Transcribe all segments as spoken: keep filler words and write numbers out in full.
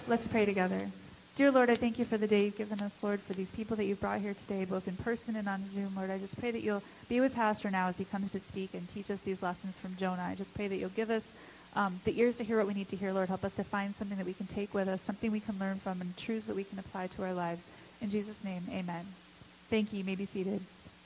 Let's pray together. Dear Lord, I thank you for the day you've given us, Lord, for these people that you've brought here today, both in person and on Zoom. Lord, I just pray that you'll be with Pastor now as he comes to speak and teach us these lessons from Jonah. I just pray that you'll give us um, the ears to hear what we need to hear, Lord. Help us to find something that we can take with us, something we can learn from, and truths that we can apply to our lives. In Jesus' name, amen. Thank you. You may be seated.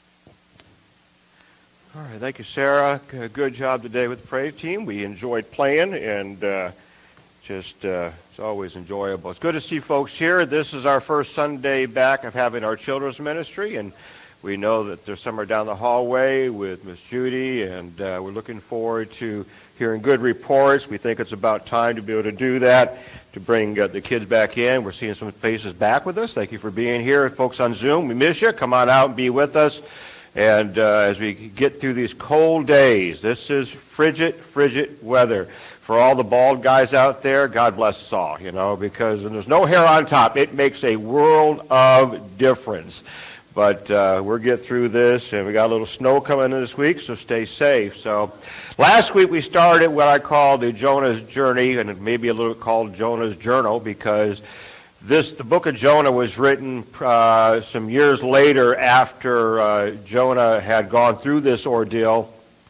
All right, thank you, Sarah. Good job today with the praise team. We enjoyed playing, and uh, just uh, it's always enjoyable. It's good to see folks here. This is our first Sunday back of having our children's ministry, and we know that there's some are down the hallway with Miss Judy, and uh, we're looking forward to hearing good reports. We think it's about time to be able to do that, to bring uh, the kids back in. We're seeing some faces back with us. Thank you for being here. Folks on Zoom, we miss you. Come on out and be with us. And uh, as we get through these cold days, this is frigid, frigid weather. For all the bald guys out there, God bless us all, you know, because when there's no hair on top, it makes a world of difference. But uh, we'll get through this, and we got a little snow coming in this week, so stay safe. So last week we started what I call the Jonah's Journey, and maybe a little called Jonah's Journal, because This, the book of Jonah was written uh, some years later after uh, Jonah had gone through this ordeal,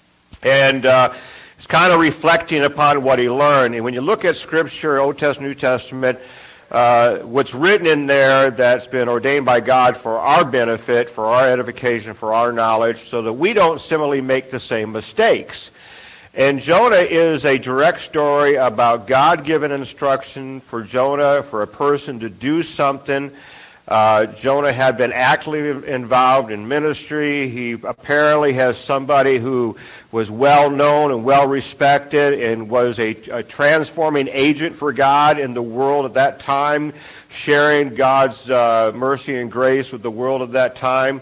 and uh, it's kind of reflecting upon what he learned. And when you look at Scripture, Old Testament, New Testament, uh, what's written in there that's been ordained by God for our benefit, for our edification, for our knowledge, so that we don't similarly make the same mistakes. And Jonah is a direct story about God-given instruction for Jonah, for a person to do something. Uh, Jonah had been actively involved in ministry. He apparently has somebody who was well-known and well-respected and was a, a transforming agent for God in the world at that time, sharing God's uh, mercy and grace with the world at that time.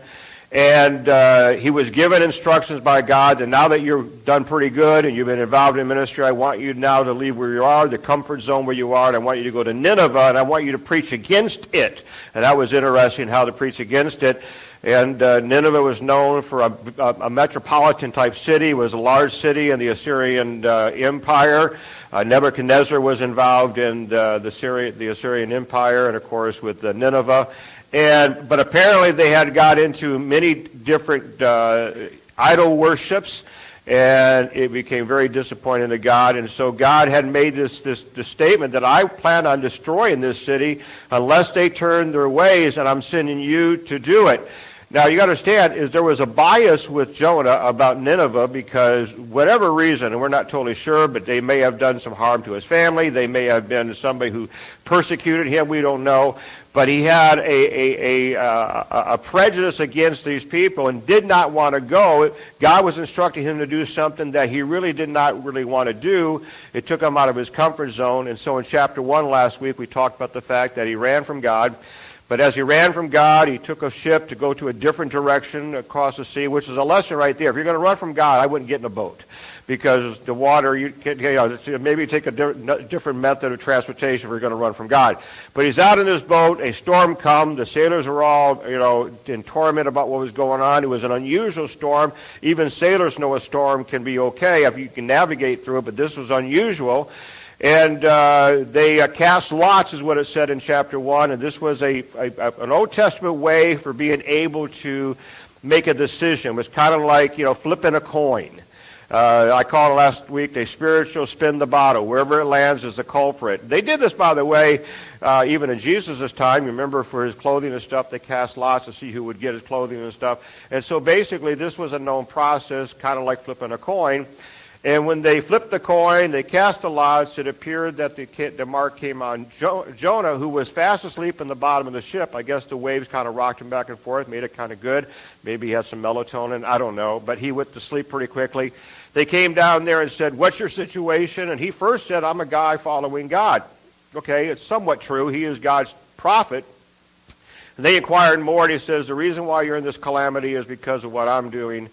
And uh, he was given instructions by God that now that you've done pretty good and you've been involved in ministry, I want you now to leave where you are, the comfort zone where you are, and I want you to go to Nineveh, and I want you to preach against it. And that was interesting, how to preach against it. And uh, Nineveh was known for a, a, a metropolitan-type city. It was a large city in the Assyrian uh, Empire. Uh, Nebuchadnezzar was involved in the, the, Syria, the Assyrian Empire, and, of course, with uh, Nineveh. And but apparently they had got into many different uh, idol worships, and it became very disappointing to God. And so God had made this, this this statement that I plan on destroying this city unless they turn their ways, and I'm sending you to do it. Now, you got to understand, is there was a bias with Jonah about Nineveh because whatever reason, and we're not totally sure, but they may have done some harm to his family. They may have been somebody who persecuted him. We don't know. But he had a, a, a, uh, a prejudice against these people and did not want to go. God was instructing him to do something that he really did not really want to do. It took him out of his comfort zone. And so in chapter one last week, we talked about the fact that he ran from God. But as he ran from God, he took a ship to go to a different direction across the sea, which is a lesson right there. If you're going to run from God, I wouldn't get in a boat. Because the water, you, can, you know, maybe take a di- different method of transportation if you're going to run from God. But he's out in his boat, a storm comes, the sailors are all, you know, in torment about what was going on. It was an unusual storm. Even sailors know a storm can be okay if you can navigate through it, but this was unusual. And uh, they uh, cast lots, is what it said in chapter one, and this was a, a an Old Testament way for being able to make a decision. It was kind of like, you know, flipping a coin. Uh, I called it last week a spiritual spin the bottle. Wherever it lands is the culprit. They did this, by the way, uh, even in Jesus' time. Remember, for his clothing and stuff, they cast lots to see who would get his clothing and stuff. And so basically this was a known process, kind of like flipping a coin. And when they flipped the coin, they cast the lots, it appeared that the, the mark came on jo- Jonah, who was fast asleep in the bottom of the ship. I guess the waves kind of rocked him back and forth, made it kind of good. Maybe he had some melatonin, I don't know. But he went to sleep pretty quickly. They came down there and said, what's your situation? And he first said, I'm a guy following God. Okay, it's somewhat true. He is God's prophet. And they inquired more, and he says, the reason why you're in this calamity is because of what I'm doing.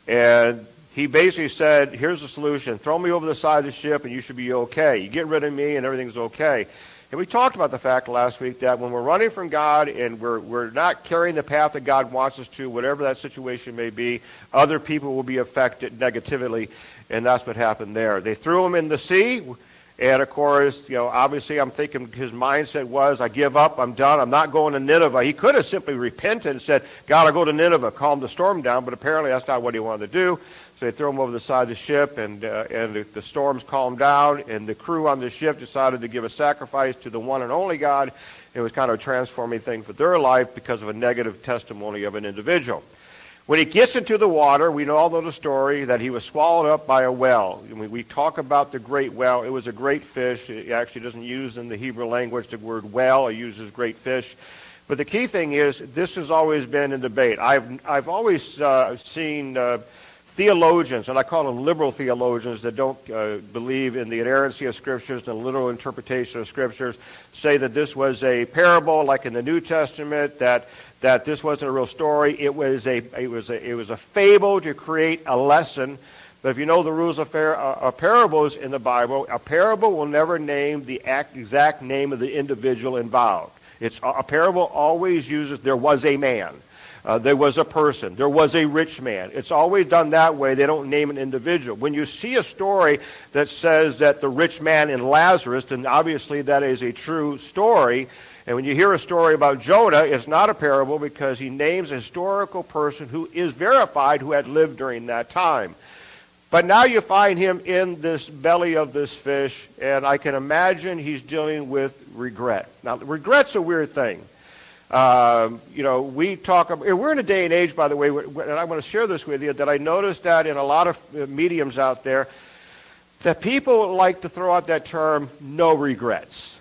And he basically said, here's the solution. Throw me over the side of the ship, and you should be okay. You get rid of me, and everything's okay. And we talked about the fact last week that when we're running from God and we're we're not carrying the path that God wants us to, whatever that situation may be, other people will be affected negatively, and that's what happened there. They threw him in the sea, And of course, you know, obviously I'm thinking his mindset was, I give up, I'm done, I'm not going to Nineveh. He could have simply repented and said, God, I'll go to Nineveh, calm the storm down, but apparently that's not what he wanted to do. So they threw him over the side of the ship, and, uh, and the, the storms calmed down, and the crew on the ship decided to give a sacrifice to the one and only God. It was kind of a transforming thing for their life because of a negative testimony of an individual. When he gets into the water, we all know the story that he was swallowed up by a whale. When we talk about the great whale, it was a great fish. It actually doesn't use in the Hebrew language the word whale. It uses great fish. But the key thing is, this has always been in debate. I've, I've always uh, seen uh, theologians, and I call them liberal theologians that don't uh, believe in the inerrancy of Scriptures and literal interpretation of Scriptures, say that this was a parable like in the New Testament, that that this wasn't a real story. It was a it was a it was a fable to create a lesson. But if you know the rules of, fair, uh, of parables in the Bible, a parable will never name the act, exact name of the individual involved. It's a parable always uses there was a man, uh, there was a person, there was a rich man. It's always done that way. They don't name an individual. When you see a story that says that the rich man and Lazarus, then obviously that is a true story. And when you hear a story about Jonah, it's not a parable because he names a historical person who is verified who had lived during that time. But now you find him in this belly of this fish, and I can imagine he's dealing with regret. Now, regret's a weird thing. Um, you know, we talk about, we're in a day and age, by the way, and I want to share this with you, that I noticed that in a lot of mediums out there, that people like to throw out that term, no regrets.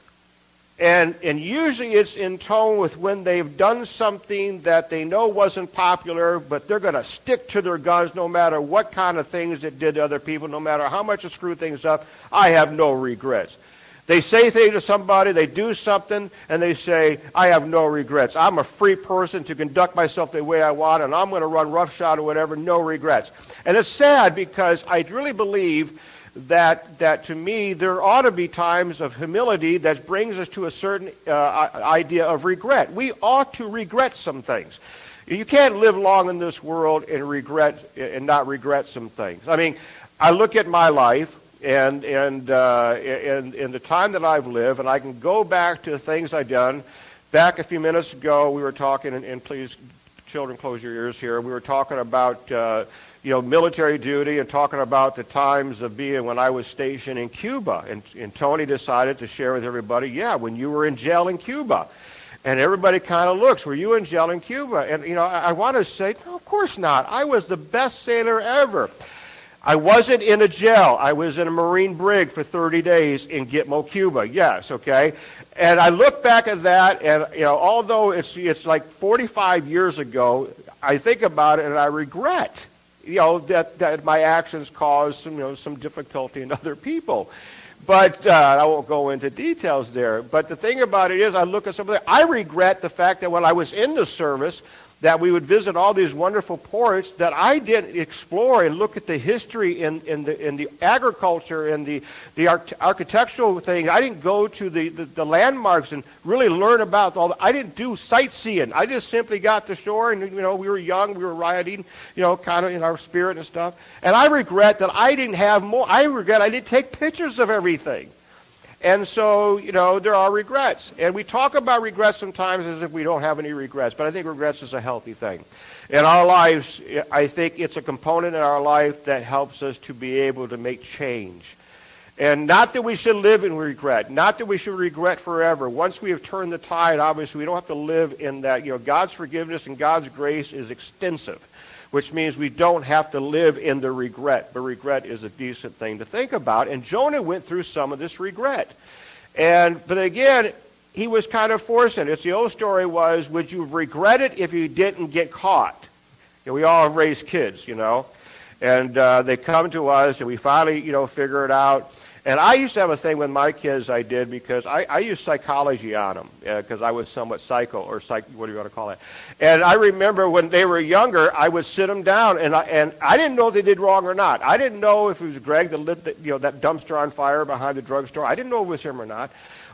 And, and usually it's in tone with when they've done something that they know wasn't popular, but they're going to stick to their guns no matter what kind of things it did to other people, no matter how much it screwed things up. I have no regrets. They say things to somebody, they do something, and they say, I have no regrets. I'm a free person to conduct myself the way I want, and I'm going to run roughshod or whatever, no regrets. And it's sad because I really believe that that to me there ought to be times of humility that brings us to a certain uh, idea of regret. We ought to regret some things. You can't live long in this world and regret and not regret some things. I mean, I look at my life and and uh, and, and the time that I've lived, and I can go back to the things I've done. Back a few minutes ago, we were talking, and, and please, children, close your ears here. We were talking about uh, you know, military duty and talking about the times of being when I was stationed in Cuba. And, and Tony decided to share with everybody, yeah, when you were in jail in Cuba. And everybody kind of looks, were you in jail in Cuba? And, you know, I, I want to say, no, of course not. I was the best sailor ever. I wasn't in a jail. I was in a Marine brig for thirty days in Gitmo, Cuba. Yes, okay. And I look back at that, and, you know, although it's it's like forty-five years ago, I think about it and I regret, you know, that, that my actions caused some, you know, some difficulty in other people. But uh, I won't go into details there. But the thing about it is, I look at some of that. I regret the fact that when I was in the service, that we would visit all these wonderful ports, that I didn't explore and look at the history in, in, the, in the agriculture and the, the arch- architectural thing. I didn't go to the, the, the landmarks and really learn about all the, I didn't do sightseeing. I just simply got to shore, and, you know, we were young, we were rioting, you know, kind of in our spirit and stuff. And I regret that I didn't have more. I regret I didn't take pictures of everything. And so, you know, there are regrets. And we talk about regrets sometimes as if we don't have any regrets, but I think regrets is a healthy thing. In our lives, I think it's a component in our life that helps us to be able to make change. And not that we should live in regret, not that we should regret forever. Once we have turned the tide, obviously, we don't have to live in that. You know, God's forgiveness and God's grace is extensive, which means we don't have to live in the regret. But regret is a decent thing to think about. And Jonah went through some of this regret. And but again, he was kind of forcing it. It's the old story was, would you regret it if you didn't get caught? You know, we all have raised kids, you know. And uh, they come to us, and we finally, you know, figure it out. And I used to have a thing with my kids I did because I, I used psychology on them because uh, I was somewhat psycho or psych, what do you want to call it? And I remember when they were younger, I would sit them down, and I, and I didn't know if they did wrong or not. I didn't know if it was Greg that lit the, you know, that dumpster on fire behind the drugstore. I didn't know it was him or not.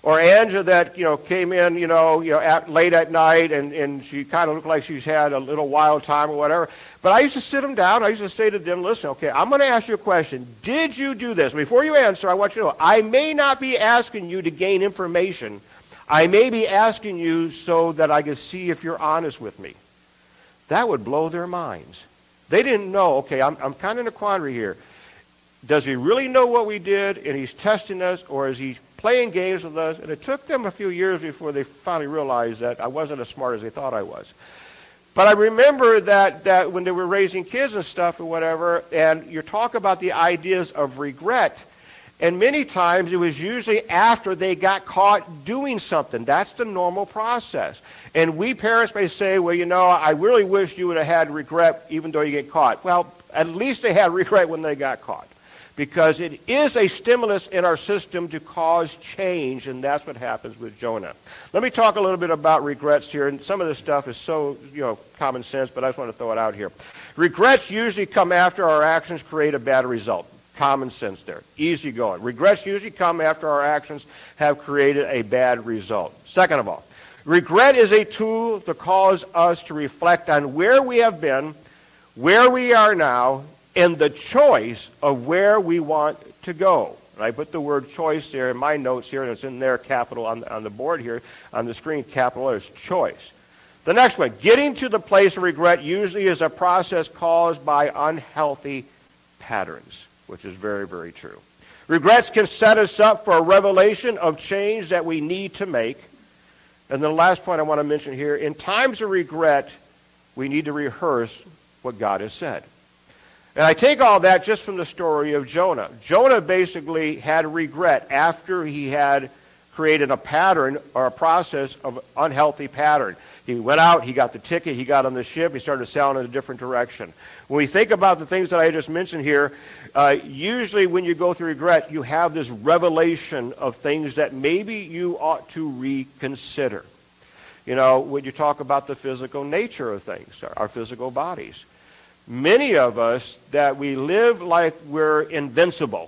Or Angela that, you know, came in, you know, you know, at, late at night and, and she kind of looked like she's had a little wild time or whatever. But I used to sit them down. I used to say to them, listen, okay, I'm going to ask you a question. Did you do this? Before you answer, I want you to know, I may not be asking you to gain information. I may be asking you so that I can see if you're honest with me. That would blow their minds. They didn't know, okay, I'm, I'm kind of in a quandary here. Does he really know what we did and he's testing us, or is he playing games with us? And it took them a few years before they finally realized that I wasn't as smart as they thought I was. But I remember that, that when they were raising kids and stuff or whatever, and you talk about the ideas of regret, and many times it was usually after they got caught doing something. That's the normal process. And we parents may say, well, you know, I really wish you would have had regret even though you get caught. Well, at least they had regret when they got caught, because it is a stimulus in our system to cause change, and that's what happens with Jonah. Let me talk a little bit about regrets here, and some of this stuff is so, you know, common sense, but I just want to throw it out here. Regrets usually come after our actions create a bad result. Common sense there. Easy going. Regrets usually come after our actions have created a bad result. Second of all, regret is a tool to cause us to reflect on where we have been, where we are now, and the choice of where we want to go. And I put the word choice there in my notes here, and it's in there, capital on the, on the board here, on the screen, capital letters, choice. The next one, getting to the place of regret usually is a process caused by unhealthy patterns, which is very, very true. Regrets can set us up for a revelation of change that we need to make. And then the last point I want to mention here, in times of regret, we need to rehearse what God has said. And I take all that just from the story of Jonah. Jonah basically had regret after he had created a pattern or a process of unhealthy pattern. He went out, he got the ticket, he got on the ship, he started sailing in a different direction. When we think about the things that I just mentioned here, uh, usually when you go through regret, you have this revelation of things that maybe you ought to reconsider. You know, when you talk about the physical nature of things, our physical bodies. Many of us that we live like we're invincible.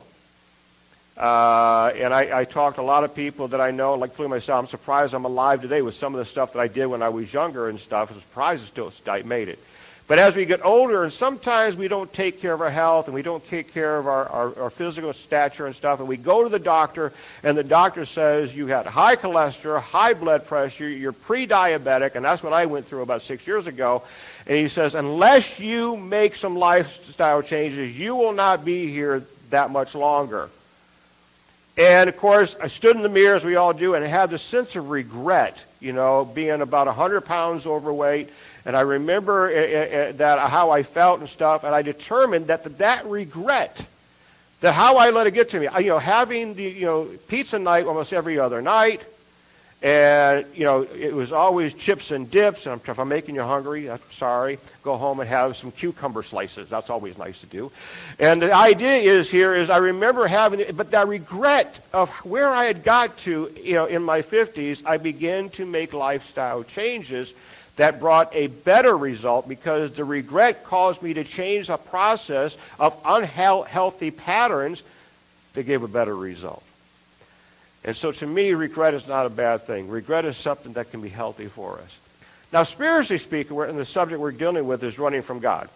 Uh, and I, I talked to a lot of people that I know, like including myself. I'm surprised I'm alive today with some of the stuff that I did when I was younger and stuff. I'm surprised I still I made it. But as we get older, and sometimes we don't take care of our health, and we don't take care of our, our, our physical stature and stuff, and we go to the doctor, and the doctor says you had high cholesterol, high blood pressure, you're pre-diabetic, and that's what I went through about six years ago. And he says, unless you make some lifestyle changes, you will not be here that much longer. And, of course, I stood in the mirror, as we all do, and I had this sense of regret, you know, being about one hundred pounds overweight. And I remember uh, uh, that how I felt and stuff, and I determined that the, that regret, that how I let it get to me, I, you know, having the, you know, pizza night almost every other night, and, you know, it was always chips and dips, and if I'm making you hungry, I'm sorry, go home and have some cucumber slices. That's always nice to do. And the idea is here is I remember having, but that regret of where I had got to, you know, in my fifties, I began to make lifestyle changes that brought a better result, because the regret caused me to change a process of unhealthy patterns that gave a better result. And so to me, regret is not a bad thing. Regret is something that can be healthy for us. Now, spiritually speaking, we're, and the subject we're dealing with is running from God.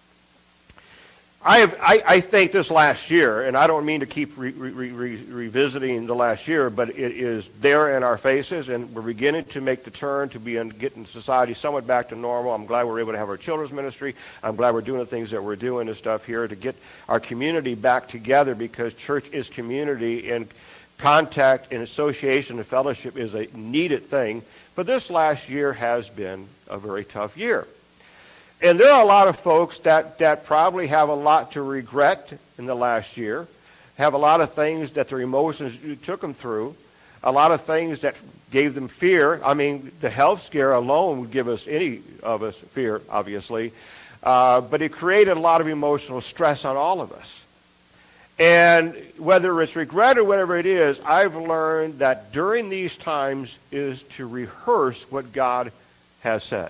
I, have, I, I think this last year, and I don't mean to keep re, re, re, revisiting the last year, but it is there in our faces, and we're beginning to make the turn to be in, getting society somewhat back to normal. I'm glad we're able to have our children's ministry. I'm glad we're doing the things that we're doing and stuff here to get our community back together, because church is community, and contact and association and fellowship is a needed thing. But this last year has been a very tough year. And there are a lot of folks that, that probably have a lot to regret in the last year, have a lot of things that their emotions took them through, a lot of things that gave them fear. I mean, the health scare alone would give us, any of us, fear, obviously. Uh, but it created a lot of emotional stress on all of us. And whether it's regret or whatever it is, I've learned that during these times is to rehearse what God has said.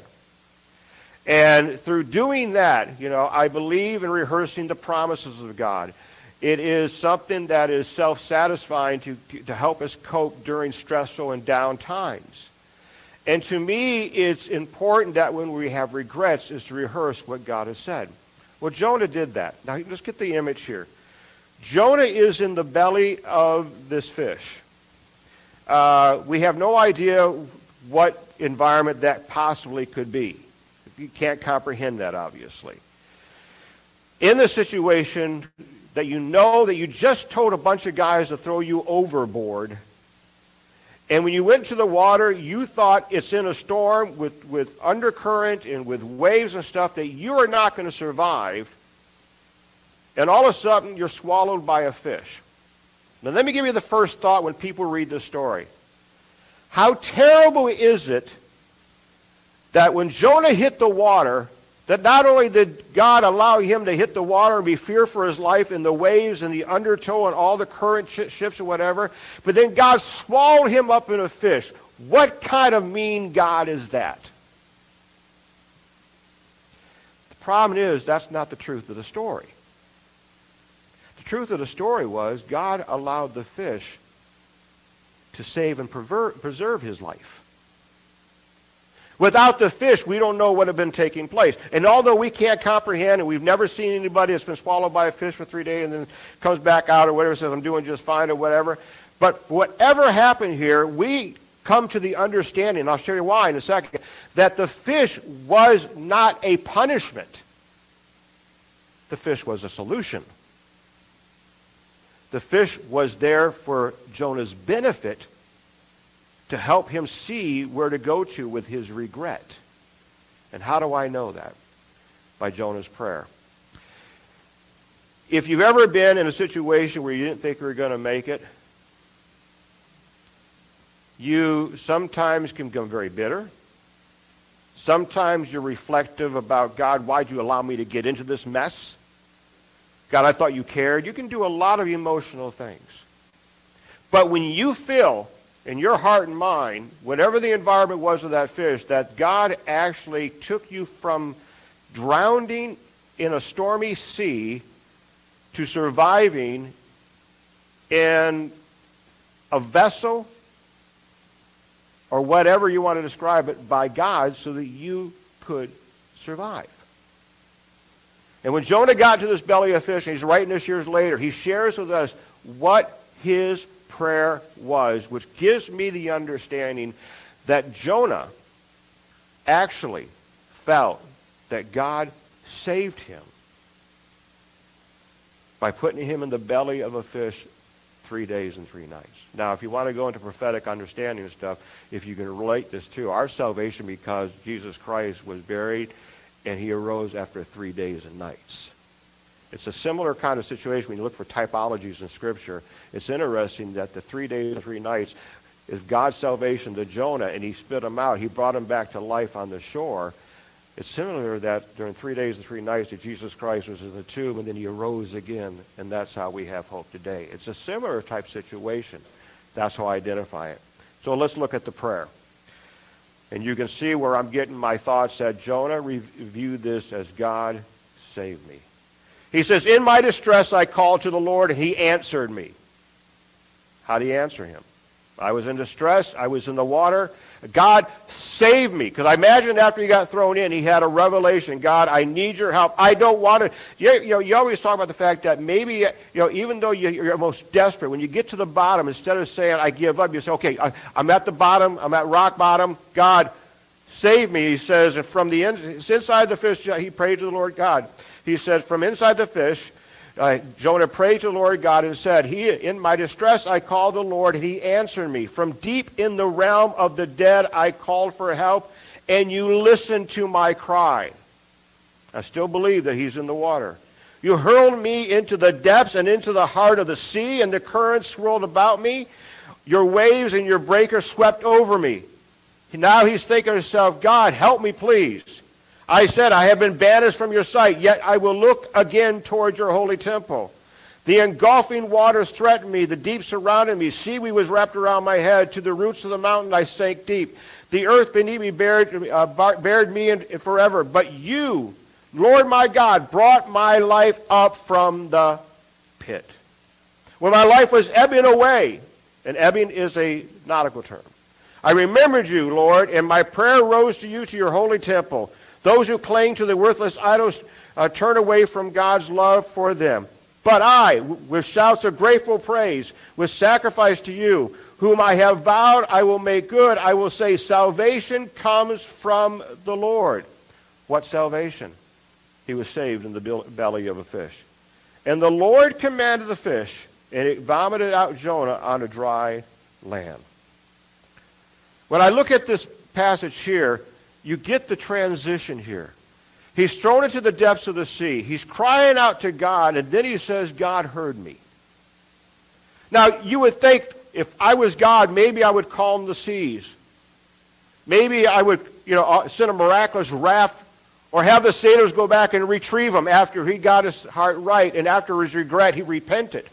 And through doing that, you know, I believe in rehearsing the promises of God. It is something that is self-satisfying to, to help us cope during stressful and down times. And to me, it's important that when we have regrets is to rehearse what God has said. Well, Jonah did that. Now, let's get the image here. Jonah is in the belly of this fish. Uh, we have no idea what environment that possibly could be. You can't comprehend that, obviously. In the situation that you know that you just told a bunch of guys to throw you overboard, and when you went to the water, you thought it's in a storm with, with undercurrent and with waves and stuff that you are not going to survive, and all of a sudden you're swallowed by a fish. Now let me give you the first thought when people read this story. How terrible is it that when Jonah hit the water, that not only did God allow him to hit the water and be feared for his life in the waves and the undertow and all the current sh- shifts or whatever, but then God swallowed him up in a fish. What kind of mean God is that? The problem is that's not the truth of the story. The truth of the story was God allowed the fish to save and perver- preserve his life. Without the fish, we don't know what had been taking place. And although we can't comprehend, and we've never seen anybody that's been swallowed by a fish for three days and then comes back out or whatever, says, I'm doing just fine or whatever. But whatever happened here, we come to the understanding, and I'll show you why in a second, that the fish was not a punishment. The fish was a solution. The fish was there for Jonah's benefit, to help him see where to go to with his regret. And how do I know that? By Jonah's prayer. If you've ever been in a situation where you didn't think you were going to make it, you sometimes can become very bitter. Sometimes you're reflective about, God, why'd you allow me to get into this mess? God, I thought you cared. You can do a lot of emotional things. But when you feel in your heart and mind, whatever the environment was of that fish, that God actually took you from drowning in a stormy sea to surviving in a vessel or whatever you want to describe it by God so that you could survive. And when Jonah got to this belly of fish, and he's writing this years later, he shares with us what his prayer was, which gives me the understanding that Jonah actually felt that God saved him by putting him in the belly of a fish three days and three nights. Now, if you want to go into prophetic understanding and stuff, if you can relate this to our salvation, because Jesus Christ was buried and he arose after three days and nights. It's a similar kind of situation when you look for typologies in Scripture. It's interesting that the three days and three nights is God's salvation to Jonah, and he spit him out. He brought him back to life on the shore. It's similar that during three days and three nights that Jesus Christ was in the tomb, and then he arose again, and that's how we have hope today. It's a similar type situation. That's how I identify it. So let's look at the prayer. And you can see where I'm getting my thoughts that Jonah reviewed this as God save me. He says, in my distress I called to the Lord, and he answered me. How did he answer him? I was in distress. I was in the water. God, save me. Because I imagine after he got thrown in, he had a revelation. God, I need your help. I don't want to. You, you know, you always talk about the fact that maybe, you know, even though you're most desperate, when you get to the bottom, instead of saying, I give up, you say, okay, I, I'm at the bottom. I'm at rock bottom. God, save me. He says, and from the in, inside the fish, he prayed to the Lord God. He said, from inside the fish, uh, Jonah prayed to the Lord God and said, he, in my distress I called the Lord, and he answered me. From deep in the realm of the dead I called for help, and you listened to my cry. I still believe that he's in the water. You hurled me into the depths and into the heart of the sea, and the currents swirled about me. Your waves and your breakers swept over me. Now he's thinking to himself, God, help me please. I said, I have been banished from your sight, yet I will look again toward your holy temple. The engulfing waters threatened me. The deep surrounded me. Seaweed was wrapped around my head. To the roots of the mountain I sank deep. The earth beneath me buried, uh, buried me in, in forever. But you, Lord my God, brought my life up from the pit. when my life was ebbing away, and ebbing is a nautical term, I remembered you, Lord, and my prayer rose to you to your holy temple. Those who cling to the worthless idols uh, turn away from God's love for them. But I, with shouts of grateful praise, with sacrifice to you, whom I have vowed I will make good, I will say, salvation comes from the Lord. What salvation? He was saved in the belly of a fish. And the Lord commanded the fish, and it vomited out Jonah on a dry land. When I look at this passage here, you get the transition here. He's thrown into the depths of the sea. He's crying out to God, and then he says, God heard me. Now, you would think, if I was God, maybe I would calm the seas. Maybe I would, you know, send a miraculous raft, or have the sailors go back and retrieve him after he got his heart right, and after his regret, he repented.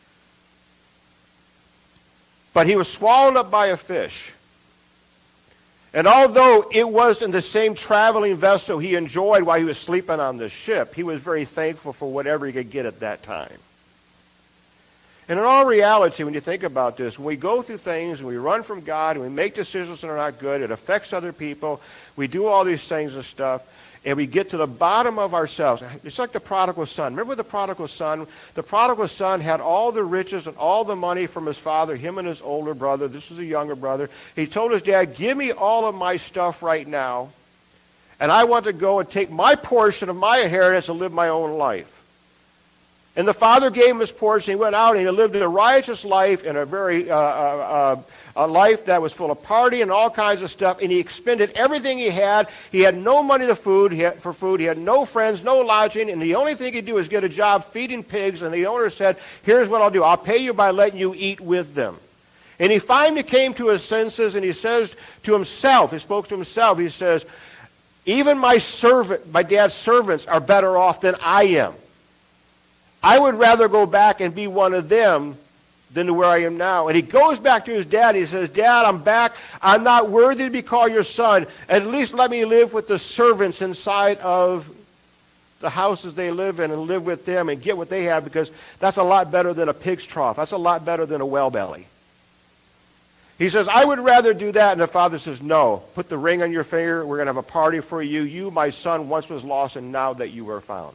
But he was swallowed up by a fish. And although it was in the same traveling vessel he enjoyed while he was sleeping on the ship, he was very thankful for whatever he could get at that time. And in all reality, when you think about this, when we go through things and we run from God and we make decisions that are not good, it affects other people, we do all these things and stuff, and we get to the bottom of ourselves. It's like the prodigal son. Remember the prodigal son? The prodigal son had all the riches and all the money from his father, him and his older brother. This was a younger brother. He told his dad, give me all of my stuff right now, and I want to go and take my portion of my inheritance and live my own life. And the father gave him his portion. He went out and he lived a riotous life and a very uh, uh, uh, a life that was full of party and all kinds of stuff. And he expended everything he had. He had no money to food, he had, for food. He had no friends, no lodging. And the only thing he could do was get a job feeding pigs. And the owner said, here's what I'll do. I'll pay you by letting you eat with them. And he finally came to his senses, and he says to himself, he spoke to himself, he says, even my servant, my dad's servants are better off than I am. I would rather go back and be one of them than to where I am now. And he goes back to his dad. He says, Dad, I'm back. I'm not worthy to be called your son. At least let me live with the servants inside of the houses they live in and live with them and get what they have, because that's a lot better than a pig's trough. That's a lot better than a well belly. He says, I would rather do that. And the father says, no, put the ring on your finger. We're going to have a party for you. You, my son, once was lost, and now that you are found.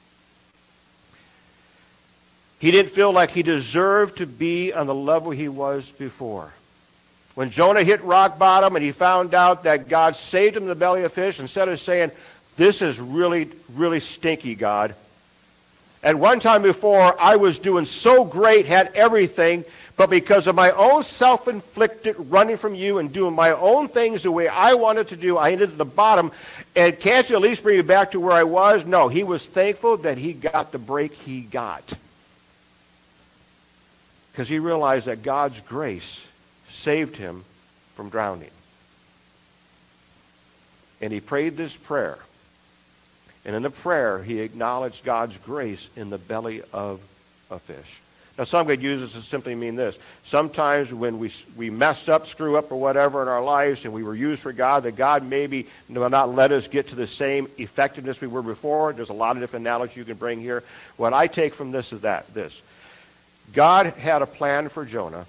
He didn't feel like he deserved to be on the level he was before. When Jonah hit rock bottom and he found out that God saved him in the belly of fish, instead of saying, this is really, really stinky, God. At one time before, I was doing so great, had everything, but because of my own self-inflicted running from you and doing my own things the way I wanted to do, I ended at the bottom. And can't you at least bring me back to where I was? No, he was thankful that he got the break he got, because he realized that God's grace saved him from drowning. And he prayed this prayer. And in the prayer, he acknowledged God's grace in the belly of a fish. Now, some could use this to simply mean this. Sometimes when we, we mess up, screw up, or whatever in our lives, and we were used for God, that God maybe will not let us get to the same effectiveness we were before. There's a lot of different analogies you can bring here. What I take from this is that, this. God had a plan for Jonah,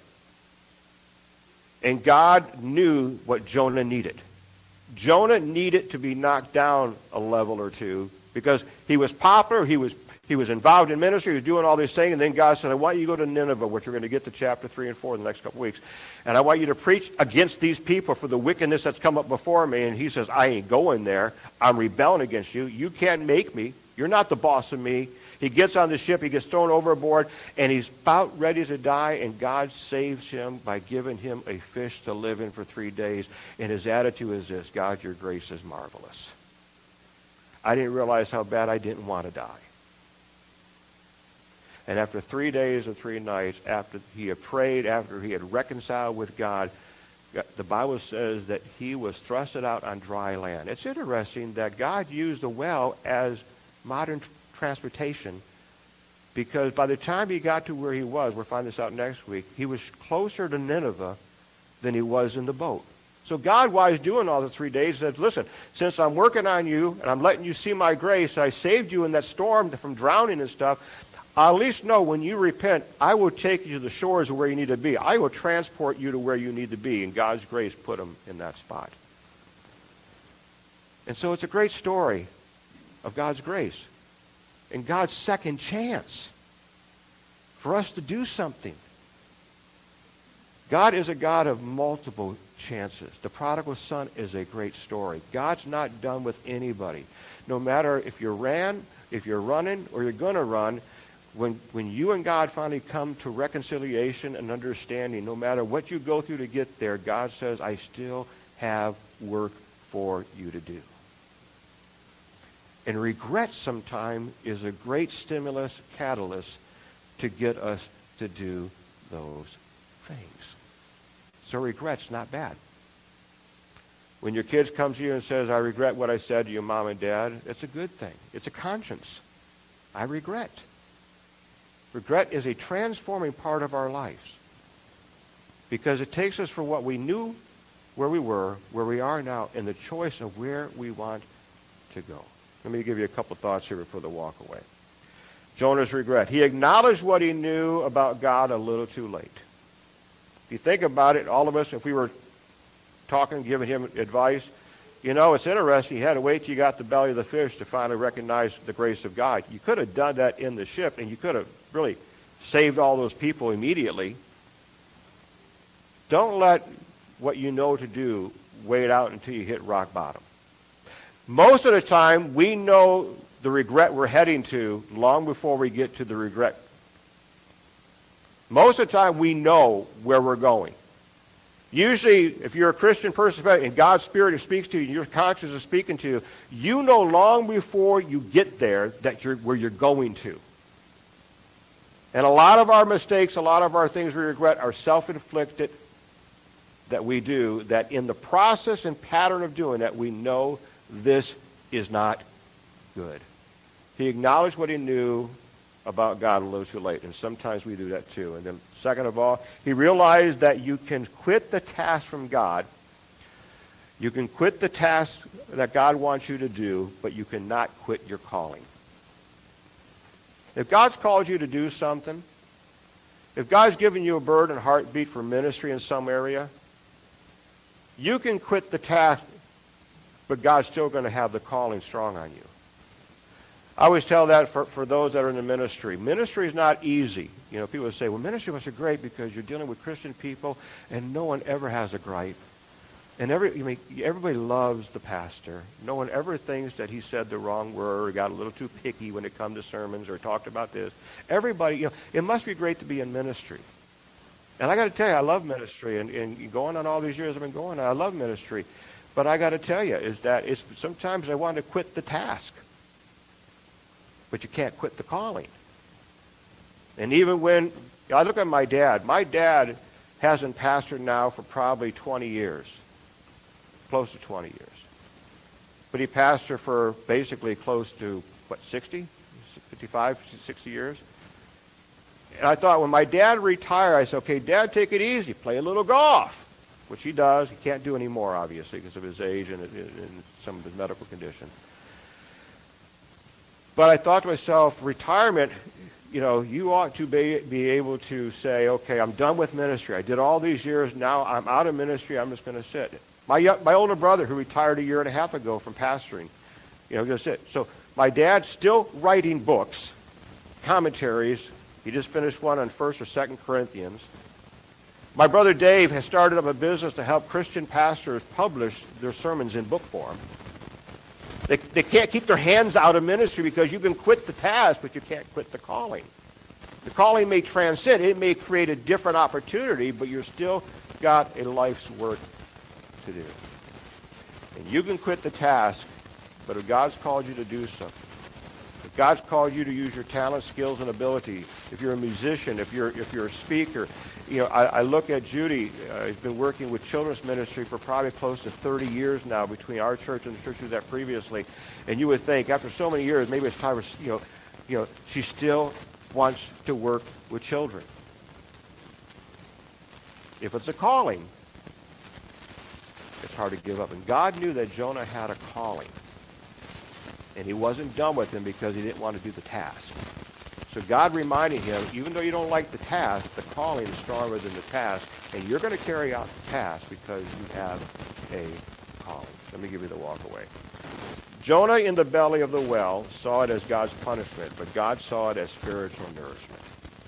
and God knew what Jonah needed. Jonah needed to be knocked down a level or two because he was popular, he was he was involved in ministry, he was doing all these things, and then God said, I want you to go to Nineveh, which we're going to get to chapter three and four in the next couple weeks, and I want you to preach against these people for the wickedness that's come up before me. And he says, I ain't going there. I'm rebelling against you. You can't make me. You're not the boss of me. He gets on the ship, he gets thrown overboard, and he's about ready to die, and God saves him by giving him a fish to live in for three days. And his attitude is this: God, your grace is marvelous. I didn't realize how bad I didn't want to die. And after three days and three nights, after he had prayed, after he had reconciled with God, the Bible says that he was thrusted out on dry land. It's interesting that God used the well as modern transportation, because by the time he got to where he was, we'll find this out next week, he was closer to Nineveh than he was in the boat. So God, while he's doing all the three days, says, listen, since I'm working on you and I'm letting you see my grace, and I saved you in that storm from drowning and stuff, I'll at least know when you repent, I will take you to the shores of where you need to be. I will transport you to where you need to be, and God's grace put them in that spot. And so it's a great story of God's grace and God's second chance for us to do something. God is a God of multiple chances. The prodigal son is a great story. God's not done with anybody. No matter if you ran, if you're running, or you're going to run, when, when you and God finally come to reconciliation and understanding, no matter what you go through to get there, God says, I still have work for you to do. And regret sometimes is a great stimulus, catalyst to get us to do those things. So regret's not bad. When your kids come to you and says, I regret what I said to your mom and dad, it's a good thing. It's a conscience. I regret. Regret is a transforming part of our lives because it takes us from what we knew, where we were, where we are now, and the choice of where we want to go. Let me give you a couple thoughts here before the walk away. Jonah's regret. He acknowledged what he knew about God a little too late. If you think about it, all of us, if we were talking, giving him advice, you know, it's interesting. You had to wait till you got the belly of the fish to finally recognize the grace of God. You could have done that in the ship, and you could have really saved all those people immediately. Don't let what you know to do wait out until you hit rock bottom. Most of the time, we know the regret we're heading to long before we get to the regret. Most of the time, we know where we're going. Usually, if you're a Christian person and God's Spirit speaks to you and your conscience is speaking to you, you know long before you get there that you're where you're going to. And a lot of our mistakes, a lot of our things we regret are self-inflicted that we do, that in the process and pattern of doing that, we know this is not good. He acknowledged what he knew about God a little too late, and sometimes we do that too. And then second of all, he realized that you can quit the task from God. You can quit the task that God wants you to do, but you cannot quit your calling. If God's called you to do something, if God's given you a burden and heartbeat for ministry in some area, you can quit the task, but God's still going to have the calling strong on you. I always tell that for, for those that are in the ministry. Ministry is not easy. You know, people say, well, ministry must be great because you're dealing with Christian people and no one ever has a gripe. And every, I mean, everybody loves the pastor. No one ever thinks that he said the wrong word or got a little too picky when it comes to sermons or talked about this. Everybody, you know, it must be great to be in ministry. And I got to tell you, I love ministry. And, and going on all these years I've been going on, I love ministry. But I got to tell you is that it's sometimes I want to quit the task. But you can't quit the calling. And even when, you know, I look at my dad. My dad hasn't pastored now for probably twenty years. Close to twenty years. But he pastored for basically close to, what, sixty? fifty-five, sixty years? And I thought when my dad retired, I said, okay, Dad, take it easy. Play a little golf, which he does. He can't do anymore, obviously, because of his age and, and some of his medical condition. But I thought to myself, retirement, you know, you ought to be, be able to say, okay, I'm done with ministry. I did all these years. Now I'm out of ministry. I'm just going to sit. My, my older brother, who retired a year and a half ago from pastoring, you know, just sit. So my dad's still writing books, commentaries. He just finished one on First or Second Corinthians. My brother Dave has started up a business to help Christian pastors publish their sermons in book form. They, they can't keep their hands out of ministry because you can quit the task, but you can't quit the calling. The calling may transcend. It may create a different opportunity, but you've still got a life's work to do. And you can quit the task, but if God's called you to do something, if God's called you to use your talents, skills, and ability, if you're a musician, if you're if you're a speaker, you know, I, I look at Judy. Uh, who's been working with children's ministry for probably close to thirty years now between our church and the church she was at previously. And you would think after so many years, maybe it's time for, you know, you know, she still wants to work with children. If it's a calling, it's hard to give up. And God knew that Jonah had a calling. And he wasn't done with him because he didn't want to do the task. So God reminded him, even though you don't like the task, the calling is stronger than the task, and you're going to carry out the task because you have a calling. Let me give you the walk away. Jonah in the belly of the well saw it as God's punishment, but God saw it as spiritual nourishment.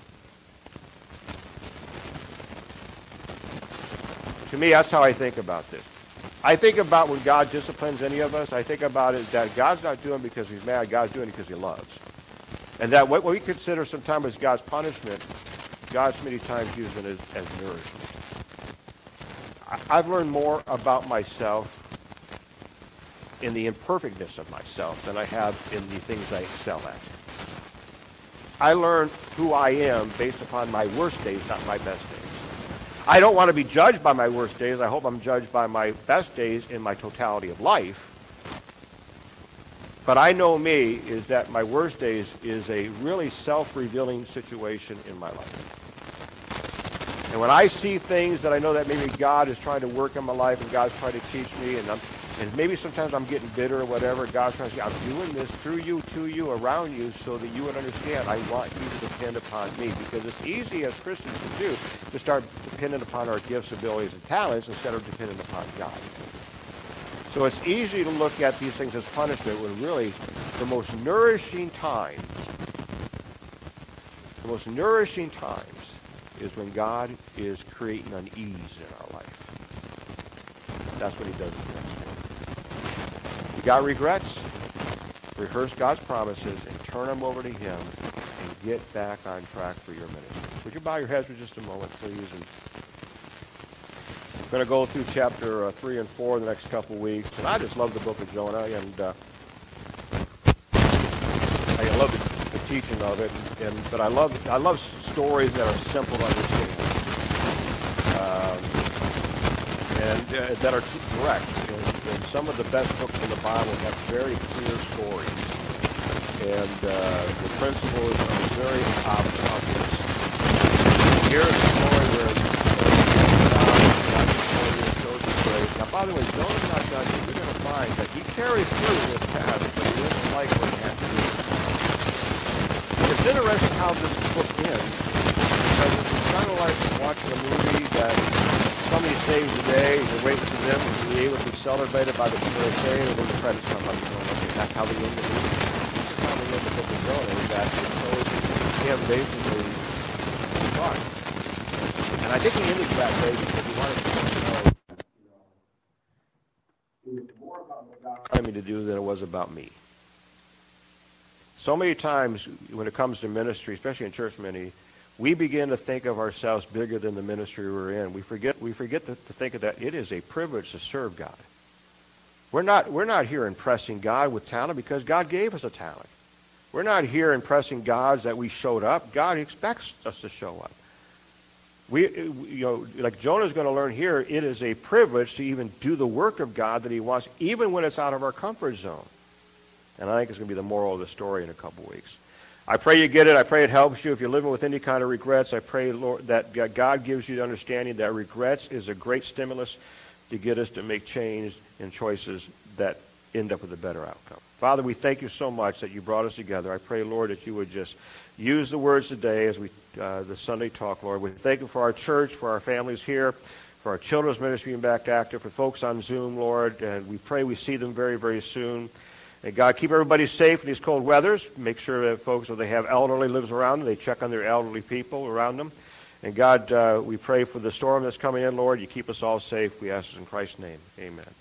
To me, that's how I think about this. I think about when God disciplines any of us, I think about it that God's not doing it because he's mad, God's doing it because he loves. And that what we consider sometimes as God's punishment, God's many times using it as, as nourishment. I've learned more about myself in the imperfectness of myself than I have in the things I excel at. I learned who I am based upon my worst days, not my best days. I don't want to be judged by my worst days. I hope I'm judged by my best days in my totality of life. But I know me is that my worst days is a really self-revealing situation in my life. And when I see things that I know that maybe God is trying to work in my life and God's trying to teach me, and I'm, and maybe sometimes I'm getting bitter or whatever, God's trying to say, I'm doing this through you, to you, around you, so that you would understand I want you to depend upon me. Because it's easy as Christians to do to start dependent upon our gifts, abilities, and talents instead of dependent upon God. So it's easy to look at these things as punishment when really the most nourishing time, the most nourishing times is when God is creating unease in our life. That's what he does in the You got regrets? Rehearse God's promises and turn them over to him and get back on track for your ministry. Would you bow your heads for just a moment, please? And we're going to go through chapter uh, three and four in the next couple weeks. And I just love the book of Jonah, and uh, I love the, the teaching of it. And, and but I love I love stories that are simple to understand, um, and uh, that are direct. And, and some of the best books in the Bible have very clear stories, and uh, the principles are very obvious. Here's a story where. Now, by the way, Jonah's not done. You're going to find that he carries through this task, but he doesn't like what he has to do. It's interesting how this book ends, because it's kind of like watching a movie that somebody saves the day, you're waiting for them to be able to be celebrated by the hurricane, and then the credits come up and go, okay, that's how they end the movie. This is how they end the book of Jonah, is that it shows him basically gone. And I think he ended that way because he wanted to know it was more about what God wanted me to do than it was about me. So many times when it comes to ministry, especially in church ministry, we begin to think of ourselves bigger than the ministry we're in. We forget we forget to, to think of that it is a privilege to serve God. We're not we're not here impressing God with talent because God gave us a talent. We're not here impressing God that we showed up. God expects us to show up. We, you know, like Jonah's going to learn here, it is a privilege to even do the work of God that he wants, even when it's out of our comfort zone. And I think it's going to be the moral of the story in a couple weeks. I pray you get it. I pray it helps you. If you're living with any kind of regrets, I pray, Lord, that God gives you the understanding that regrets is a great stimulus to get us to make change and choices that end up with a better outcome. Father, we thank you so much that you brought us together. I pray, Lord, that you would just use the words today as we uh, the Sunday talk, Lord. We thank you for our church, for our families here, for our children's ministry being back active, for folks on Zoom, Lord, and we pray we see them very, very soon. And God, keep everybody safe in these cold weathers. Make sure that folks, if they have elderly lives around them, they check on their elderly people around them. And God, uh, we pray for the storm that's coming in, Lord. You keep us all safe. We ask this in Christ's name. Amen.